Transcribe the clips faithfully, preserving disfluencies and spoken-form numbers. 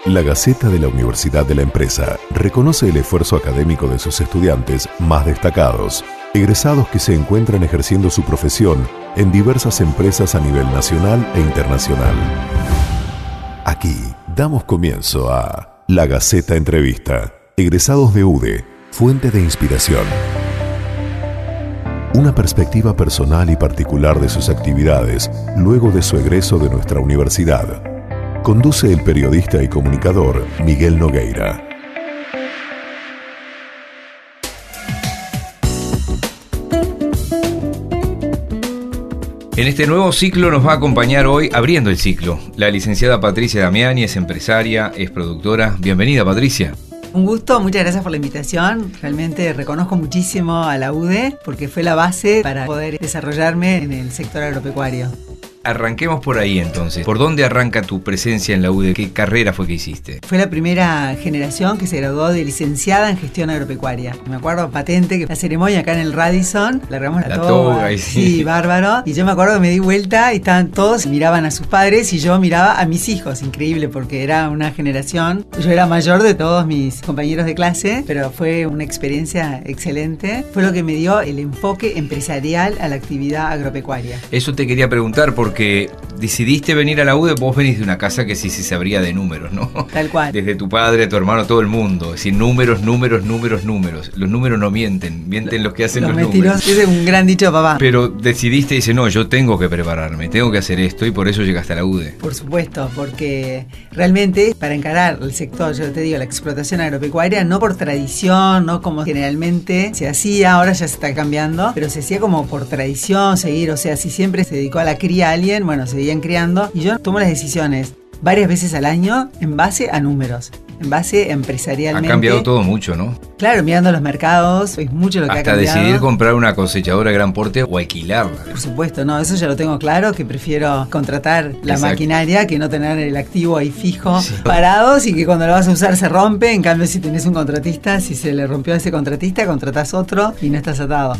La Gaceta de la Universidad de la Empresa reconoce el esfuerzo académico de sus estudiantes más destacados, egresados que se encuentran ejerciendo su profesión en diversas empresas a nivel nacional e internacional. Aquí damos comienzo a La Gaceta Entrevista. Egresados de U D E, fuente de inspiración. Una perspectiva personal y particular de sus actividades luego de su egreso de nuestra universidad. Conduce el periodista y comunicador Miguel Nogueira. En este nuevo ciclo nos va a acompañar hoy, abriendo el ciclo, la licenciada Patricia Damiani, es empresaria, es productora. Bienvenida, Patricia. Un gusto, muchas gracias por la invitación. Realmente reconozco muchísimo a la U D E porque fue la base para poder desarrollarme en el sector agropecuario. Arranquemos por ahí entonces. ¿Por dónde arranca tu presencia en la U D E? ¿Qué carrera fue que hiciste? Fue la primera generación que se graduó de licenciada en gestión agropecuaria. Me acuerdo patente que la ceremonia acá en el Radisson, largamos la, la toga. toga y sí. sí, bárbaro. Y yo me acuerdo que me di vuelta y estaban todos, miraban a sus padres y yo miraba a mis hijos. Increíble porque era una generación. Yo era mayor de todos mis compañeros de clase, pero fue una experiencia excelente. Fue lo que me dio el enfoque empresarial a la actividad agropecuaria. Eso te quería preguntar porque que decidiste venir a la U D E, vos venís de una casa que sí se sabría de números, ¿no? Tal cual. Desde tu padre, tu hermano, todo el mundo. Es decir, números, números, números, números. Los números no mienten, mienten los que hacen los, los números. Ese es un gran dicho de papá. Pero decidiste y dices, no, yo tengo que prepararme, tengo que hacer esto y por eso llegaste a la U D E. Por supuesto, porque realmente para encarar el sector, yo te digo, la explotación agropecuaria, no por tradición, no como generalmente se hacía, ahora ya se está cambiando, pero se hacía como por tradición, seguir, o sea, si siempre se dedicó a la cría alguien, bueno, se seguían criando y yo tomo las decisiones varias veces al año en base a números, en base empresarialmente. Ha cambiado todo mucho, ¿no? Claro, mirando los mercados, es mucho lo que Hasta ha cambiado. Hasta decidir comprar una cosechadora de gran porte o alquilarla. Por supuesto, no, eso ya lo tengo claro, que prefiero contratar la Exacto. maquinaria que no tener el activo ahí fijo, sí. parados y que cuando lo vas a usar se rompe. En cambio, si tenés un contratista, si se le rompió a ese contratista, contratás otro y no estás atado.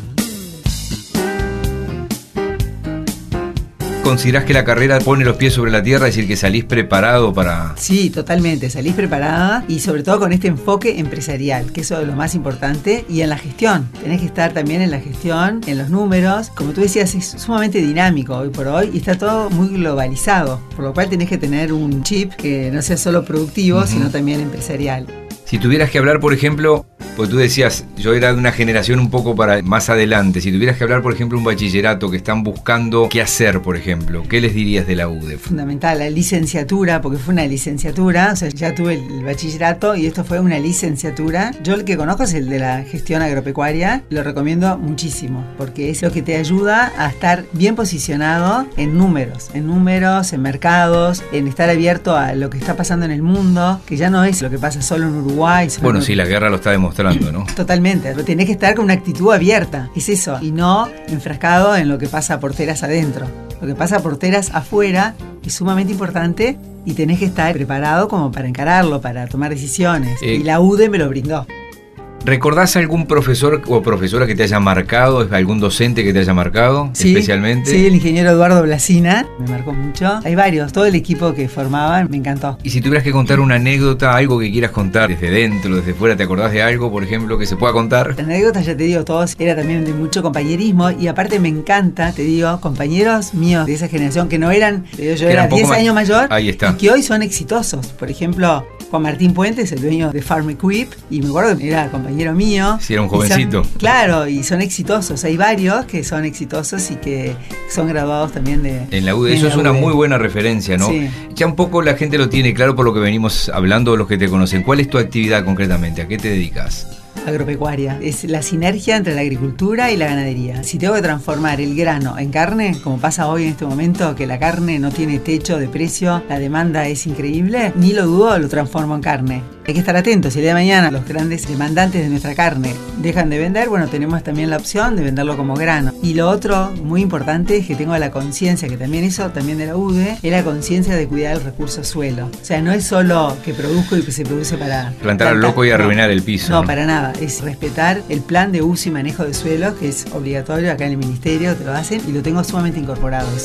¿Considerás que la carrera pone los pies sobre la tierra, es decir, que salís preparado para...? Sí, totalmente, salís preparada y sobre todo con este enfoque empresarial, que eso es lo más importante, y en la gestión. Tenés que estar también en la gestión, en los números. Como tú decías, es sumamente dinámico hoy por hoy y está todo muy globalizado, por lo cual tenés que tener un chip que no sea solo productivo, uh-huh. sino también empresarial. Si tuvieras que hablar, por ejemplo, pues tú decías, yo era de una generación un poco para más adelante, si tuvieras que hablar, por ejemplo, un bachillerato que están buscando qué hacer, por ejemplo, ¿qué les dirías de la U D E? Fundamental, la licenciatura, porque fue una licenciatura, o sea, ya tuve el bachillerato y esto fue una licenciatura. Yo el que conozco es el de la gestión agropecuaria, lo recomiendo muchísimo, porque es lo que te ayuda a estar bien posicionado en números, en números, en mercados, en estar abierto a lo que está pasando en el mundo, que ya no es lo que pasa solo en Uruguay. Bueno, sí, la guerra lo está demostrando, ¿no? Totalmente, pero tenés que estar con una actitud abierta, es eso, y no enfrascado en lo que pasa a porteras adentro. Lo que pasa a porteras afuera es sumamente importante y tenés que estar preparado como para encararlo, para tomar decisiones. Eh, y la U D E me lo brindó. ¿Recordás algún profesor o profesora que te haya marcado, algún docente que te haya marcado sí, especialmente? Sí, el ingeniero Eduardo Blasina, me marcó mucho. Hay varios, todo el equipo que formaban, me encantó. Y si tuvieras que contar una anécdota, algo que quieras contar desde dentro, desde fuera, ¿te acordás de algo, por ejemplo, que se pueda contar? La anécdota, ya te digo, todos era también de mucho compañerismo y aparte me encanta, te digo, compañeros míos de esa generación que no eran, yo que era diez años mayor, ahí está. Y que hoy son exitosos. Por ejemplo, Juan Martín Puentes, el dueño de Farm Equip, y me acuerdo que era compañero mío. Sí, era un jovencito. Son, claro, y son exitosos. Hay varios que son exitosos y que son graduados también de... En la U D E, eso es una muy buena referencia, ¿no? Sí. Ya un poco la gente lo tiene claro por lo que venimos hablando, los que te conocen. ¿Cuál es tu actividad concretamente? ¿A qué te dedicas? Agropecuaria. Es la sinergia entre la agricultura y la ganadería. Si tengo que transformar el grano en carne, como pasa hoy en este momento, que la carne no tiene techo de precio, la demanda es increíble, ni lo dudo, lo transformo en carne. Hay que estar atentos. Si el día de mañana los grandes demandantes de nuestra carne dejan de vender, bueno, tenemos también la opción de venderlo como grano. Y lo otro muy importante es que tengo la conciencia, que también eso, también de la U D E, es la conciencia de cuidar el recurso suelo. O sea, no es solo que produzco y que se produce para... plantar al loco y arruinar el piso. No, no, para nada. Es respetar el plan de uso y manejo de suelo, que es obligatorio acá en el ministerio, te lo hacen, y lo tengo sumamente incorporado eso.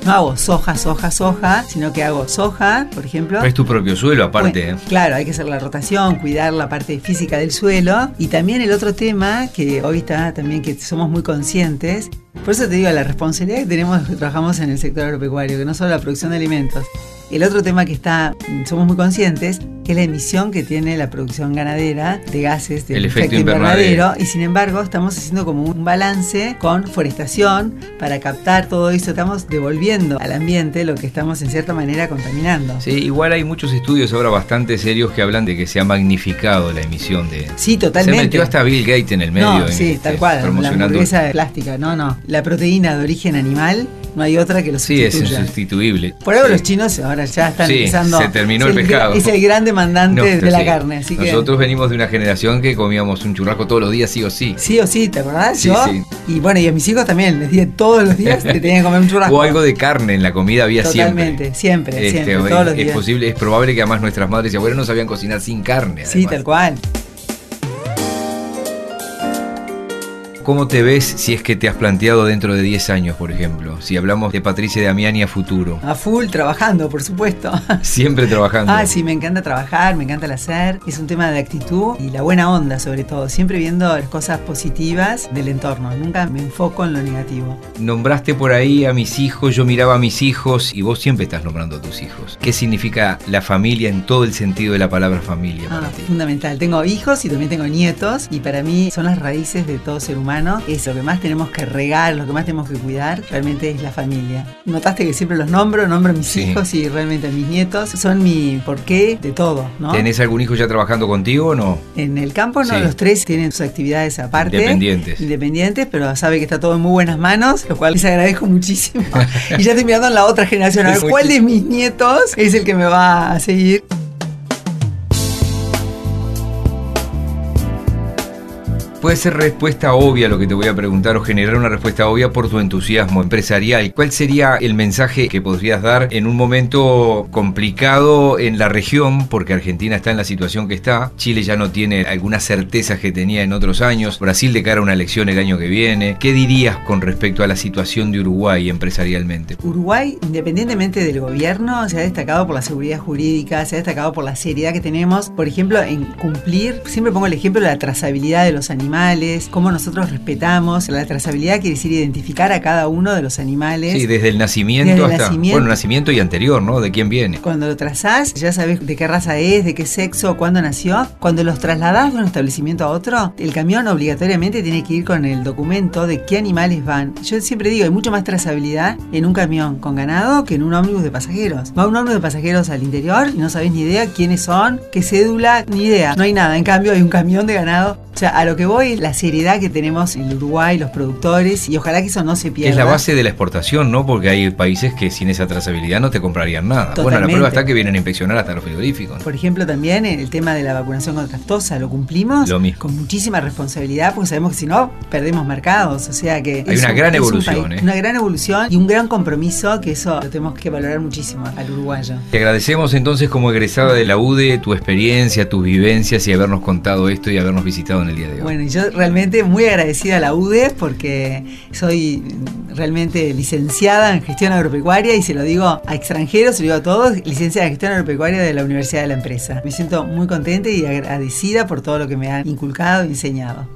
no hago soja, soja, soja, sino que hago soja, por ejemplo. Es tu propio suelo aparte. Bueno, claro, hay que hacer la rotación, cuidar la parte física del suelo. Y también el otro tema, que hoy está también que somos muy conscientes, por eso te digo, la responsabilidad que tenemos los que trabajamos en el sector agropecuario, que no solo la producción de alimentos. El otro tema que está, somos muy conscientes, que es la emisión que tiene la producción ganadera de gases del el efecto, efecto invernadero. invernadero. Y sin embargo, estamos haciendo como un balance con forestación para captar todo eso. Estamos devolviendo al ambiente lo que estamos en cierta manera contaminando. Sí, igual hay muchos estudios ahora bastante serios que hablan de que se ha magnificado la emisión de... Sí, totalmente. Se metió hasta Bill Gates en el medio. No, en sí, este, tal cual. La promocionando... hamburguesa de plástica, no, no. La proteína de origen animal, no hay otra que lo sustituya. Sí, es insustituible. Por algo sí. los chinos ahora ya están sí, empezando. se terminó es el pescado. Es el gran demandante No, de la sí. carne. Así Nosotros que, venimos de una generación que comíamos un churrasco todos los días, sí o sí. Sí o sí, ¿te acordás? Sí, Yo, sí. Y bueno, y a mis hijos también, les dije todos los días que tenían que comer un churrasco. O algo de carne en la comida había Totalmente, siempre. Totalmente, siempre, este, todos los es días. posible, es probable que además nuestras madres y abuelos no sabían cocinar sin carne. Además. Sí, tal cual. ¿Cómo te ves si es que te has planteado dentro de diez años, por ejemplo? Si hablamos de Patricia Damiani a futuro. A full, trabajando, por supuesto. Siempre trabajando. Ah, sí, me encanta trabajar, me encanta el hacer. Es un tema de actitud y la buena onda, sobre todo. Siempre viendo las cosas positivas del entorno. Nunca me enfoco en lo negativo. Nombraste por ahí a mis hijos, yo miraba a mis hijos y vos siempre estás nombrando a tus hijos. ¿Qué significa la familia en todo el sentido de la palabra familia para Ah, ti? fundamental. Tengo hijos y también tengo nietos y para mí son las raíces de todo ser humano. Es lo que más tenemos que regar, lo que más tenemos que cuidar, realmente es la familia. Notaste que siempre los nombro, nombro a mis Sí. hijos y realmente a mis nietos. Son mi porqué de todo, ¿no? ¿Tenés algún hijo ya trabajando contigo o no? En el campo no, Sí. los tres tienen sus actividades aparte. Independientes. Independientes, pero sabe que está todo en muy buenas manos, lo cual les agradezco muchísimo. Y ya estoy mirando en la otra generación, a ver cuál de mis nietos es el que me va a seguir. Puede ser respuesta obvia lo que te voy a preguntar o generar una respuesta obvia por tu entusiasmo empresarial. ¿Cuál sería el mensaje que podrías dar en un momento complicado en la región? Porque Argentina está en la situación que está, Chile ya no tiene algunas certezas que tenía en otros años, Brasil de cara a una elección el año que viene. ¿Qué dirías con respecto a la situación de Uruguay empresarialmente? Uruguay, independientemente del gobierno, se ha destacado por la seguridad jurídica, se ha destacado por la seriedad que tenemos, por ejemplo, en cumplir, siempre pongo el ejemplo de la trazabilidad de los animales, cómo nosotros respetamos. La trazabilidad quiere decir identificar a cada uno de los animales. Sí, desde el nacimiento desde el hasta, nacimiento. bueno, nacimiento y anterior, ¿no? ¿De quién viene? Cuando lo trazás, ya sabes de qué raza es, de qué sexo, cuándo nació. Cuando los trasladás de un establecimiento a otro, el camión obligatoriamente tiene que ir con el documento de qué animales van. Yo siempre digo, hay mucho más trazabilidad en un camión con ganado que en un ómnibus de pasajeros. Va un ómnibus de pasajeros al interior y no sabés ni idea quiénes son, qué cédula, ni idea. No hay nada. En cambio, hay un camión de ganado. O sea, a lo que voy, la seriedad que tenemos en Uruguay, los productores, y ojalá que eso no se pierda. Es la base de la exportación, ¿no? Porque hay países que sin esa trazabilidad no te comprarían nada. Totalmente. Bueno, la prueba está que vienen a inspeccionar hasta los frigoríficos. Por ejemplo, también el tema de la vacunación contra aftosa, lo cumplimos Lo mismo. con muchísima responsabilidad, porque sabemos que si no, perdemos mercados. O sea que Hay es una un- gran es un evolución, país- ¿eh? Una gran evolución y un gran compromiso, que eso lo tenemos que valorar muchísimo al uruguayo. Te agradecemos entonces como egresada de la U D E tu experiencia, tus vivencias y habernos contado esto y habernos visitado en el día de hoy. Bueno, y yo realmente muy agradecida a la U D E porque soy realmente licenciada en gestión agropecuaria y se lo digo a extranjeros, se lo digo a todos, licenciada en gestión agropecuaria de la Universidad de la Empresa. Me siento muy contenta y agradecida por todo lo que me han inculcado y enseñado.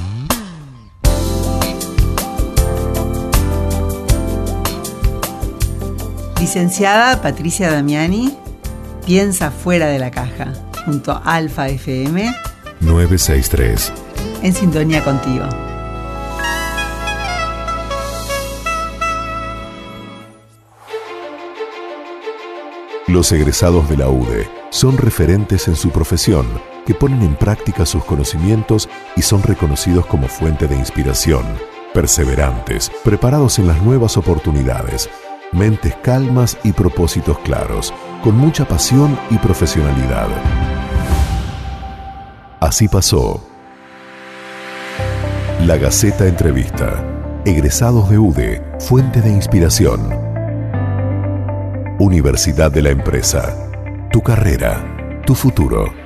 Licenciada Patricia Damiani, piensa fuera de la caja, junto a Alfa F M, nueve seis tres. en sintonía contigo. Los egresados de la U D E son referentes en su profesión, que ponen en práctica sus conocimientos y son reconocidos como fuente de inspiración. Perseverantes, preparados en las nuevas oportunidades, mentes calmas y propósitos claros, con mucha pasión y profesionalidad. Así pasó. La Gaceta Entrevista. Egresados de U D E, fuente de inspiración. Universidad de la Empresa. Tu carrera, tu futuro.